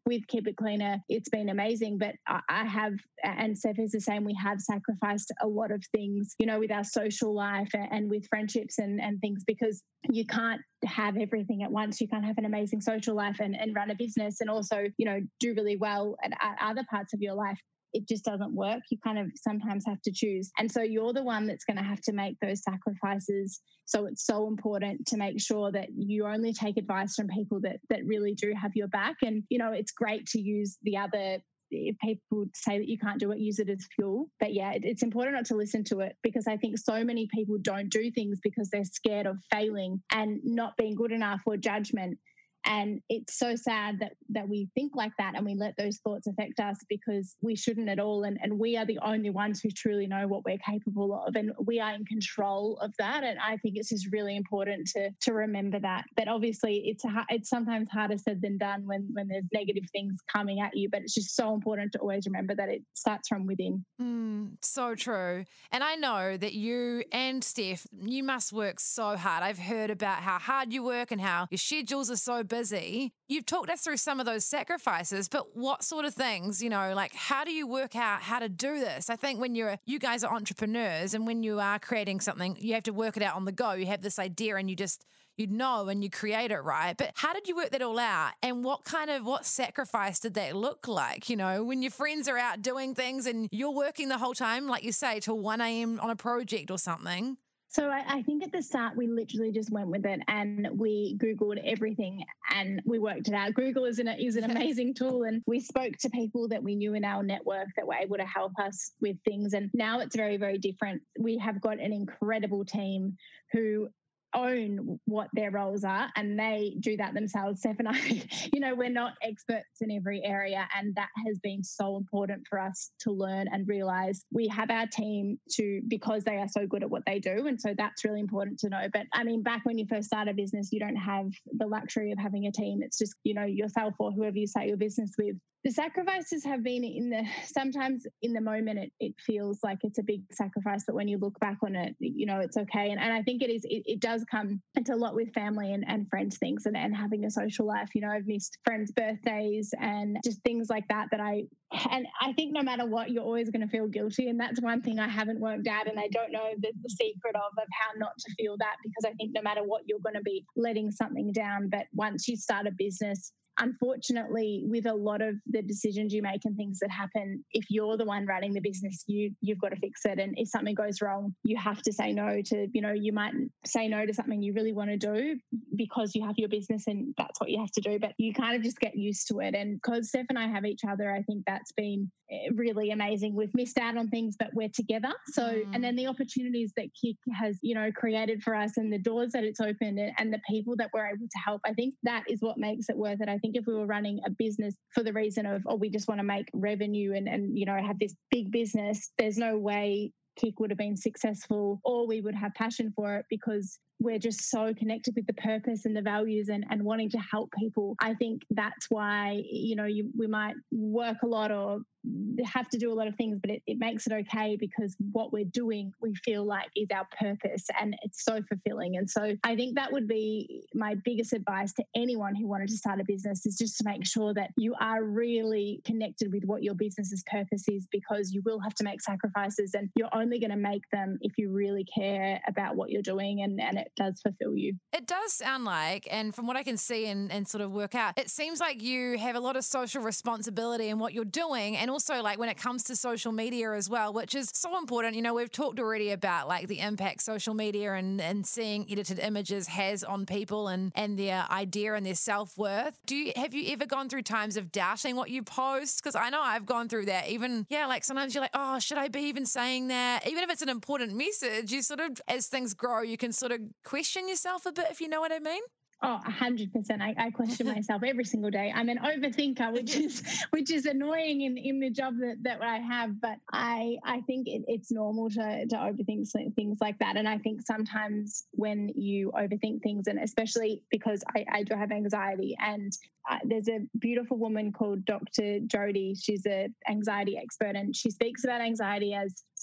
with Keep It Cleaner, it's been amazing. But I, I have, and Steph is the same, we have sacrificed a lot of things, you know, with our social life and, and with friendships and, and things, because you can't have everything at once. You can't have an amazing social life and, and run a business and also, you know, do really well at, at other parts of your life. It just doesn't work. You kind of sometimes have to choose. And so you're the one that's going to have to make those sacrifices. So it's so important to make sure that you only take advice from people that that really do have your back. And, you know, it's great to use the other, if people say that you can't do it, use it as fuel. But yeah, it, it's important not to listen to it, because I think so many people don't do things because they're scared of failing and not being good enough or judgment. And it's so sad that that we think like that and we let those thoughts affect us, because we shouldn't at all. And, and we are the only ones who truly know what we're capable of, and we are in control of that. And I think it's just really important to to remember that. But obviously it's a, it's sometimes harder said than done when, when there's negative things coming at you. But it's just so important to always remember that it starts from within. Mm, so true. And I know that you and Steph, you must work so hard. I've heard about how hard you work and how your schedules are so busy. You've talked us through some of those sacrifices, but what sort of things, you know, like how do you work out how to do this? I think when you're, you guys are entrepreneurs, and when you are creating something, you have to work it out on the go. You have this idea and you just, you know, and you create it, right? But how did you work that all out? And what kind of, what sacrifice did that look like? You know, when your friends are out doing things and you're working the whole time, like you say, till one a.m. on a project or something. So I, I think at the start, we literally just went with it and we Googled everything and we worked it out. Google is an, is an amazing tool, and we spoke to people that we knew in our network that were able to help us with things. And now it's very, very different. We have got an incredible team who own what their roles are, and they do that themselves. Steph and I, you know, we're not experts in every area, and that has been so important for us to learn and realize. We have our team to, because they are so good at what they do, and so that's really important to know. But I mean, back when you first start a business, you don't have the luxury of having a team. It's just, you know, yourself or whoever you start your business with. The sacrifices have been in the, sometimes in the moment it, it feels like it's a big sacrifice, but when you look back on it, you know, it's okay. And, and I think it is, it, it does come, it's a lot with family and, and friends things and, and having a social life. You know, I've missed friends' birthdays and just things like that, that I, and I think no matter what, you're always going to feel guilty. And that's one thing I haven't worked out. And I don't know the, the secret of, of how not to feel that, because I think no matter what, you're going to be letting something down. But once you start a business, unfortunately, with a lot of the decisions you make and things that happen, if you're the one running the business, you, you've got to fix it. And if something goes wrong, you have to say no to, you know, you might say no to something you really want to do because you have your business and that's what you have to do. But you kind of just get used to it. And because Steph and I have each other, I think that's been really amazing. We've missed out on things, but we're together. So, mm. and then the opportunities that Kick has, you know, created for us and the doors that it's opened and, and the people that we're able to help, I think that is what makes it worth it. I think if we were running a business for the reason of, oh, we just want to make revenue and, and, you know, have this big business, there's no way Kick would have been successful or we would have passion for it, because we're just so connected with the purpose and the values and, and wanting to help people. I think that's why, you know, you, we might work a lot or have to do a lot of things, but it, it makes it okay because what we're doing, we feel like is our purpose and it's so fulfilling. And so I think that would be my biggest advice to anyone who wanted to start a business, is just to make sure that you are really connected with what your business's purpose is, because you will have to make sacrifices and you're only going to make them if you really care about what you're doing and, and it does fulfill you. It does sound like, and from what I can see and, and sort of work out, it seems like you have a lot of social responsibility in what you're doing, and also like when it comes to social media as well, which is so important. You know, we've talked already about like the impact social media and, and seeing edited images has on people and, and their idea and their self-worth. Do you, have you ever gone through times of doubting what you post? Because I know I've gone through that. Even, yeah, like sometimes you're like, oh, should I be even saying that? Even if it's an important message, you sort of, as things grow, you can sort of question yourself a bit, if you know what I mean. Oh, a hundred percent. I, I question myself every single day. I'm an overthinker, which is which is annoying in, in the job that, that I have. But I I think it, it's normal to to overthink things like that. And I think sometimes when you overthink things, and especially because I, I do have anxiety, and uh, there's a beautiful woman called Doctor Jody. She's an anxiety expert, and she speaks about anxiety as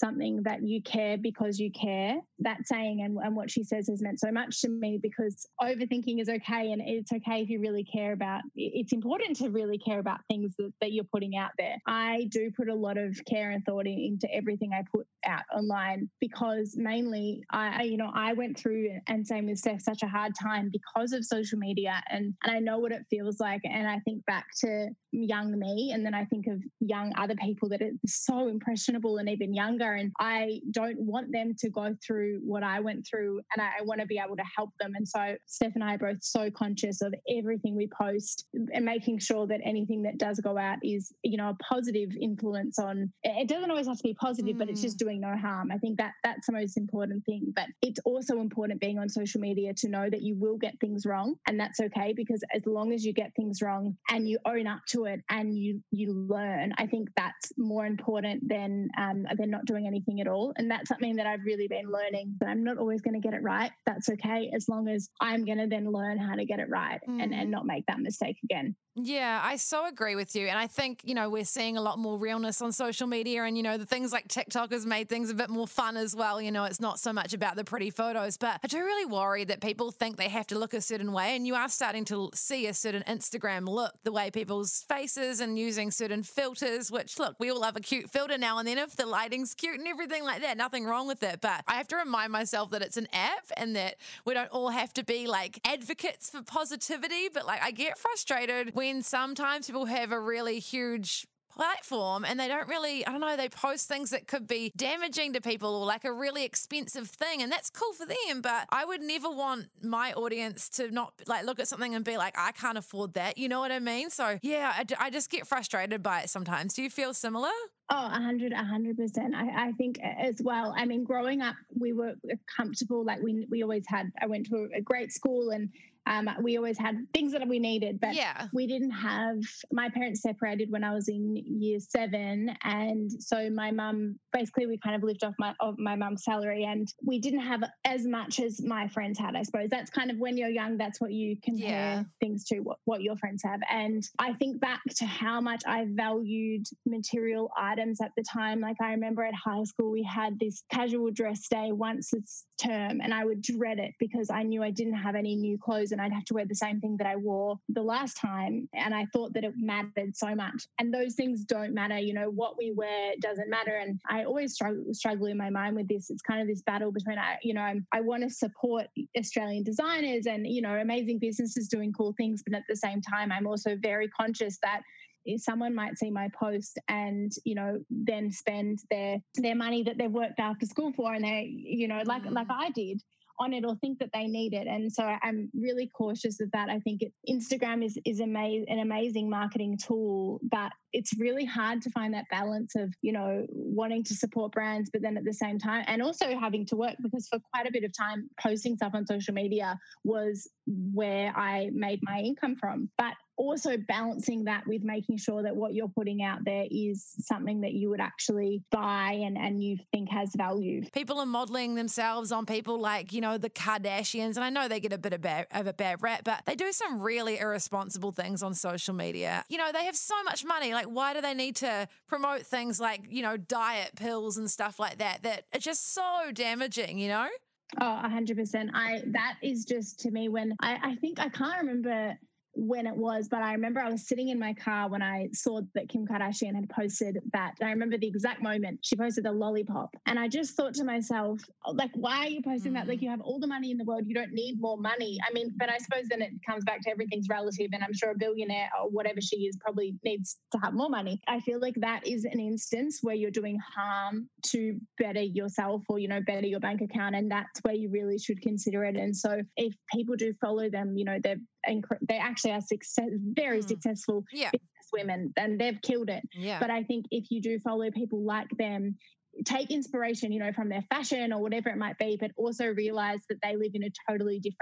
something that you care because you care. That saying and, and what she says has meant so much to me, because overthinking is okay, and it's okay if you really care about, it's important to really care about things that, that you're putting out there. I do put a lot of care and thought in, into everything I put out online, because mainly I, you know, I went through, and same with Steph, such a hard time because of social media, and, and I know what it feels like. And I think back to young me, and then I think of young other people that are so impressionable and even younger, and I don't want them to go through what I went through, and I, I want to be able to help them. And so Steph and I are both so conscious of everything we post and making sure that anything that does go out is, you know, a positive influence on, it doesn't always have to be positive, mm. but it's just doing no harm. I think that that's the most important thing. But it's also important being on social media to know that you will get things wrong, and that's okay, because as long as you get things wrong and you own up to it and you you learn, I think that's more important than um, than not doing anything at all. And that's something that I've really been learning, that I'm not always going to get it right. That's okay, as long as I'm going to then learn how to get it right mm. and, and not make that mistake again. Yeah, I so agree with you. And I think, you know, we're seeing a lot more realness on social media, and, you know, the things like TikTok has made things a bit more fun as well. You know, it's not so much about the pretty photos, but I do really worry that people think they have to look a certain way, and you are starting to see a certain Instagram look, the way people's faces and using certain filters, which, look, we all love a cute filter now and then if the lighting's cute and everything like that. Nothing wrong with it. But I have to remind myself that it's an app and that we don't all have to be like advocates for positivity. But like, I get frustrated when sometimes people have a really huge platform and they don't really, I don't know, they post things that could be damaging to people or like a really expensive thing, and that's cool for them, but I would never want my audience to not like look at something and be like, I can't afford that, you know what I mean? So yeah, I, I just get frustrated by it sometimes. Do you feel similar? Oh, a hundred, a hundred percent. I, I think as well. I mean, growing up, we were comfortable. Like we, we always had, I went to a great school, and um, we always had things that we needed, but yeah. we didn't have, my parents separated when I was in year seven. And so my mum, basically we kind of lived off my, of my mum's salary, and we didn't have as much as my friends had, I suppose. That's kind of when you're young, that's what you compare yeah. things to, what, what your friends have. And I think back to how much I valued material items at the time. Like I remember at high school, we had this casual dress day once it's term, and I would dread it because I knew I didn't have any new clothes and I'd have to wear the same thing that I wore the last time. And I thought that it mattered so much. And those things don't matter. You know, what we wear doesn't matter. And I always struggle, struggle in my mind with this. It's kind of this battle between, I, you know, I'm, I want to support Australian designers and, you know, amazing businesses doing cool things. But at the same time, I'm also very conscious that if someone might see my post and, you know, then spend their their money that they've worked after school for, and they, you know, like mm. like I did on it, or think that they need it. And so I'm really cautious of that. I think it, Instagram is is ama- an amazing marketing tool, but it's really hard to find that balance of, you know, wanting to support brands, but then at the same time, and also having to work, because for quite a bit of time, posting stuff on social media was where I made my income from. But also balancing that with making sure that what you're putting out there is something that you would actually buy and, and you think has value. People are modeling themselves on people like, you know, the Kardashians, and I know they get a bit of, bad, of a bad rap, but they do some really irresponsible things on social media. You know, they have so much money. Like, why do they need to promote things like, you know, diet pills and stuff like that, that are just so damaging, you know? Oh, a hundred percent. I, that is just, to me, when I, I think I can't remember when it was, but I remember I was sitting in my car when I saw that Kim Kardashian had posted that. And I remember the exact moment she posted the lollipop. And I just thought to myself, like, why are you posting mm. that? Like, you have all the money in the world. You don't need more money. I mean, but I suppose then it comes back to everything's relative. And I'm sure a billionaire or whatever she is probably needs to have more money. I feel like that is an instance where you're doing harm to better yourself or, you know, better your bank account. And that's where you really should consider it. And so if people do follow them, you know, they're they actually are success, very mm. successful yeah. business women, and they've killed it. Yeah. But I think if you do follow people like them, take inspiration, you know, from their fashion or whatever it might be, but also realize that they live in a totally different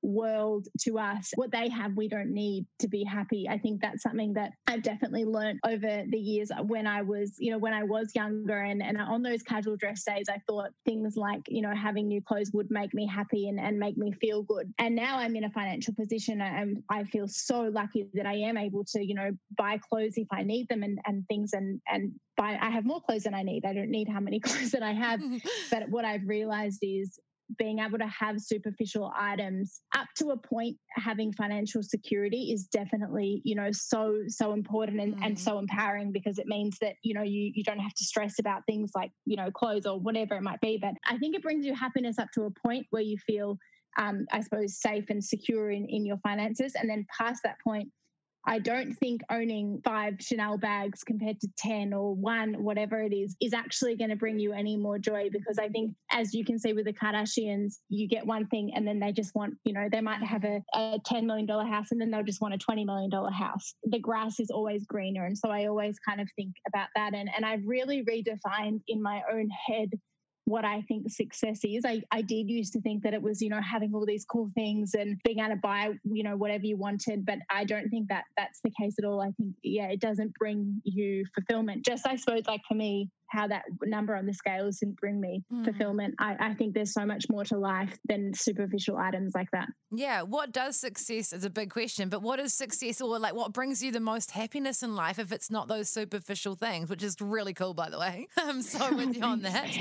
world to us. What they have, we don't need to be happy. I think that's something that I've definitely learned over the years when I was, you know, when I was younger and, and on those casual dress days, I thought things like, you know, having new clothes would make me happy and, and make me feel good. And now I'm in a financial position and I feel so lucky that I am able to, you know, buy clothes if I need them and, and things and, and buy, I have more clothes than I need. I don't need how many clothes that I have. But what I've realized is being able to have superficial items up to a point, having financial security is definitely, you know, so, so important and, mm. and so empowering, because it means that, you know, you, you don't have to stress about things like, you know, clothes or whatever it might be. But I think it brings you happiness up to a point where you feel, um, I suppose, safe and secure in, in your finances. And then past that point, I don't think owning five Chanel bags compared to ten or one, whatever it is, is actually going to bring you any more joy, because I think, as you can see with the Kardashians, you get one thing and then they just want, you know, they might have a, a ten million dollars house and then they'll just want a twenty million dollars house. The grass is always greener. And so I always kind of think about that. And, and I've really redefined in my own head what I think success is. I, I did used to think that it was, you know, having all these cool things and being able to buy, you know, whatever you wanted. But I don't think that that's the case at all. I think, yeah, it doesn't bring you fulfillment. Just, I suppose, like for me, how that number on the scales didn't bring me mm. fulfillment. I, I think there's so much more to life than superficial items like that. Yeah. What does success is a big question, but what is success, or like what brings you the most happiness in life if it's not those superficial things, which is really cool, by the way. I'm so with you on that.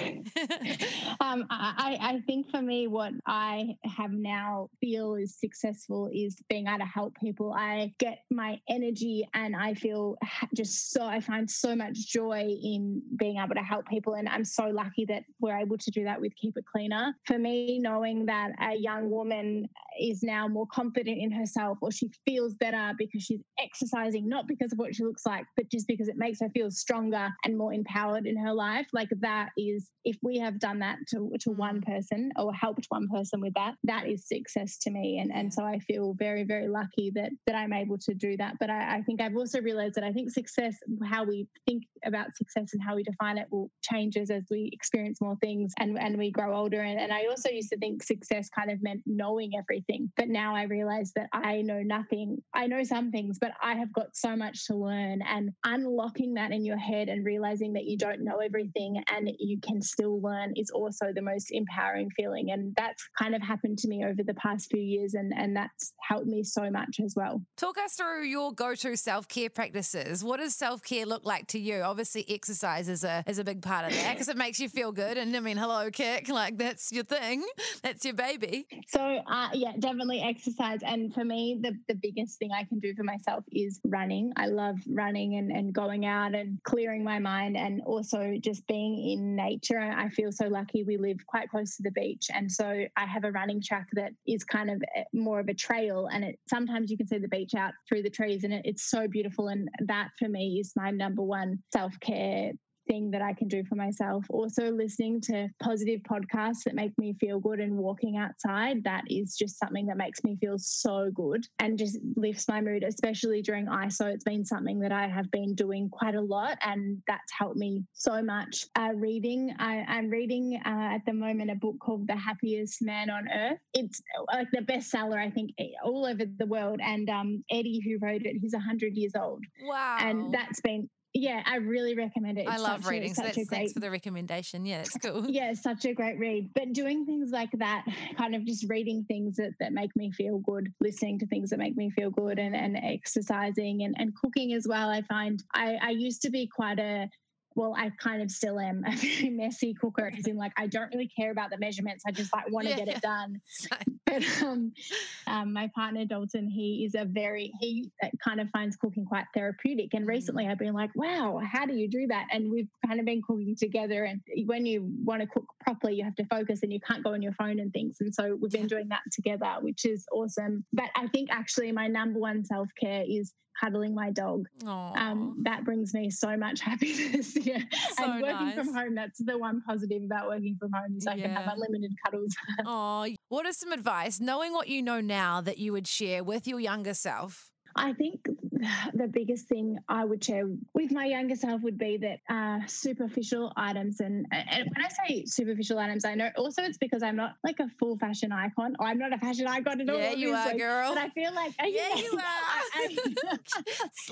um, I, I think for me, what I have now feel is successful is being able to help people. I get my energy and I feel just so, I find so much joy in being able to help people. And I'm so lucky that we're able to do that with Keep It Cleaner. For me, knowing that a young woman is now more confident in herself, or she feels better because she's exercising, not because of what she looks like, but just because it makes her feel stronger and more empowered in her life. Like that is, if we have done that to, to one person or helped one person with that, that is success to me. And, and so I feel very, very lucky that, that I'm able to do that. But I, I think I've also realized that I think success, how we think about success and how we define it will changes as we experience more things and, and we grow older. And, and I also used to think success kind of meant knowing everything. But now I realize that I know nothing. I know some things, but I have got so much to learn, and unlocking that in your head and realizing that you don't know everything and you can still learn is also the most empowering feeling. And that's kind of happened to me over the past few years, and, and that's helped me so much as well. Talk us through your go-to self-care practices. What does self-care look like to you? Obviously, exercise is a is a big part of that because it makes you feel good. And I mean, hello, kick, like that's your thing. That's your baby. So uh, yeah, definitely exercise. And for me, the, the biggest thing I can do for myself is running. I love running and, and going out and clearing my mind, and also just being in nature. I feel so lucky. We live quite close to the beach. And so I have a running track that is kind of more of a trail, and it sometimes you can see the beach out through the trees, and it, it's so beautiful. And that for me is my number one self-care thing that I can do for myself. Also listening to positive podcasts that make me feel good and walking outside, that is just something that makes me feel so good and just lifts my mood, especially during I S O. It's been something that I have been doing quite a lot, and that's helped me so much. Uh, reading, I, I'm reading uh, at the moment a book called The Happiest Man on Earth. It's like the bestseller, I think, all over the world. And um, Eddie, who wrote it, he's one hundred years old. Wow. And that's been Yeah, I really recommend it. It's I love such reading, a, so such that's, a great, thanks for the recommendation. Yeah, it's cool. Yeah, such a great read. But doing things like that, kind of just reading things that, that make me feel good, listening to things that make me feel good, and, and exercising and, and cooking as well. I find I, I used to be quite a well, I kind of still am a very messy cooker, as in like I don't really care about the measurements. I just like want to yeah. get it done. But um, um, my partner Dalton, he is a very he kind of finds cooking quite therapeutic. And recently, I've been like, wow, how do you do that? And we've kind of been cooking together. And when you want to cook properly, you have to focus, and you can't go on your phone and things. And so we've been doing that together, which is awesome. But I think actually my number one self care is cuddling my dog. Um, that brings me so much happiness. Yeah. So and working nice. from home, that's the one positive about working from home is I yeah. can have unlimited cuddles. Oh, what is some advice, knowing what you know now, that you would share with your younger self? I think the biggest thing I would share with my younger self would be that uh, superficial items, and, and when I say superficial items, I know also it's because I'm not like a full fashion icon, or I'm not a fashion icon at all. Yeah, you are, girl. But I feel like yeah, you, know, you are. I, I,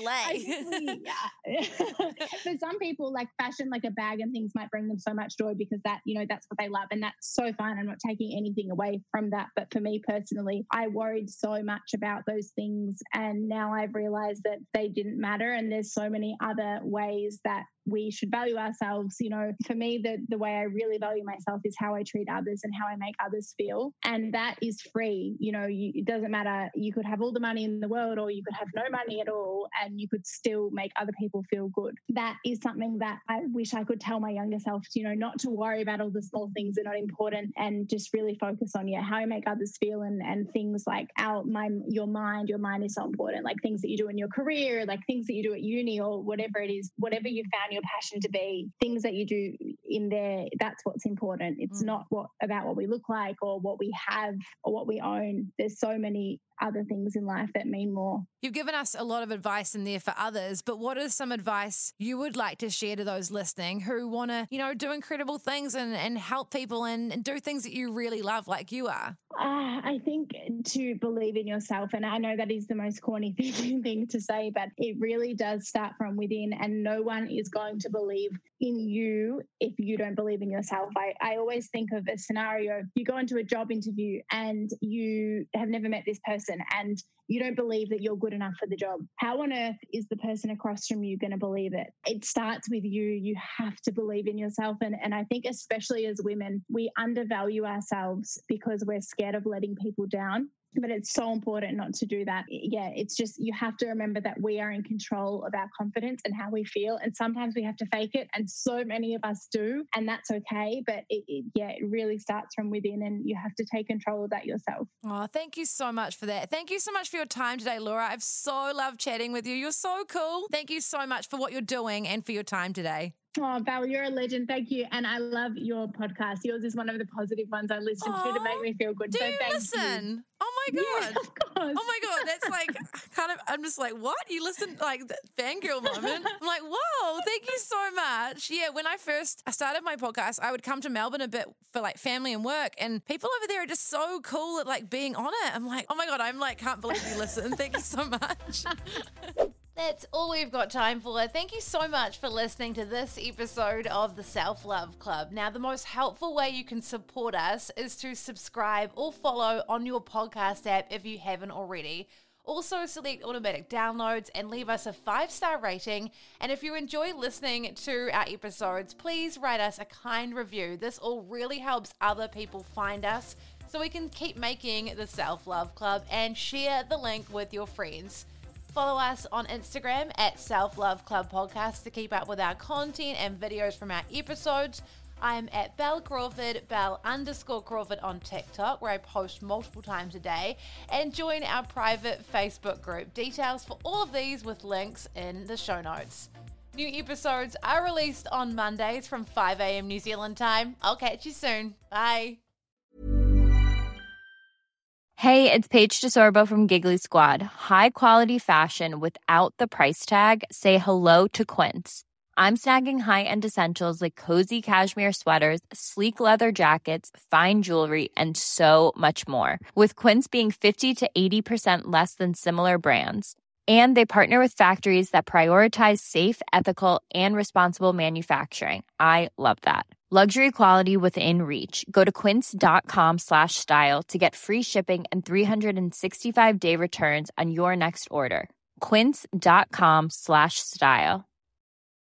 Slay. yeah. For some people, like fashion, like a bag and things might bring them so much joy because that, you know, that's what they love, and that's so fine. I'm not taking anything away from that, but for me personally, I worried so much about those things, and now I've realized that they didn't matter, and there's so many other ways that we should value ourselves. You know, for me, the, the way I really value myself is how I treat others and how I make others feel. And that is free. You know, you, it doesn't matter. You could have all the money in the world, or you could have no money at all, and you could still make other people feel good. That is something that I wish I could tell my younger self, you know, not to worry about all the small things that are not important, and just really focus on, yeah, how I make others feel, and, and things like our, my, your mind, your mind is so important, like things that you do in your career, like things that you do at uni, or whatever it is, whatever you found your passion to be, things that you do in there, that's what's important. It's mm. not what about what we look like or what we have or what we own. There's so many other things in life that mean more. You've given us a lot of advice in there for others, but what is some advice you would like to share to those listening who want to, you know, do incredible things and, and help people and, and do things that you really love like you are? Uh, I think to believe in yourself, and I know that is the most corny thing to say, but it really does start from within, and no one is going to believe in you if you don't believe in yourself. I, I always think of a scenario. You go into a job interview and you have never met this person, and you don't believe that you're good enough for the job. How on earth is the person across from you going to believe it? It starts with you. You have to believe in yourself. And, and I think especially as women, we undervalue ourselves because we're scared of letting people down. But it's so important not to do that. Yeah, it's just you have to remember that we are in control of our confidence and how we feel. And sometimes we have to fake it, and so many of us do, and that's okay. But it, it, yeah, it really starts from within, and you have to take control of that yourself. Oh, thank you so much for that. Thank you so much for your time today, Laura. I've so loved chatting with you. You're so cool. Thank you so much for what you're doing and for your time today. Oh, Val, you're a legend. Thank you. And I love your podcast. Yours is one of the positive ones I listen Aww, to to make me feel good. Do so you thank listen? You. Oh my God. Yeah, of course. Oh my God. That's like kind of, I'm just like, what? You listen, like the fangirl moment. I'm like, whoa, thank you so much. Yeah, when I first started my podcast, I would come to Melbourne a bit for like family and work, and people over there are just so cool at like being on it. I'm like, oh my God, I'm like, can't believe you listen. Thank you so much. That's all we've got time for. Thank you so much for listening to this episode of the Self Love Club. Now, the most helpful way you can support us is to subscribe or follow on your podcast app if you haven't already. Also, select automatic downloads and leave us a five-star rating. And if you enjoy listening to our episodes, please write us a kind review. This all really helps other people find us so we can keep making the Self Love Club, and share the link with your friends. Follow us on Instagram at Self Love Club Podcast to keep up with our content and videos from our episodes. I'm at Belle Crawford, Belle underscore Crawford on TikTok, where I post multiple times a day. And join our private Facebook group. Details for all of these with links in the show notes. New episodes are released on Mondays from five a.m. New Zealand time. I'll catch you soon. Bye. Hey, it's Paige DeSorbo from Giggly Squad. High quality fashion without the price tag. Say hello to Quince. I'm snagging high-end essentials like cozy cashmere sweaters, sleek leather jackets, fine jewelry, and so much more. With Quince being fifty to eighty percent less than similar brands. And they partner with factories that prioritize safe, ethical, and responsible manufacturing. I love that. Luxury quality within reach. Go to quince.com slash style to get free shipping and three sixty-five day returns on your next order. Quince.com slash style.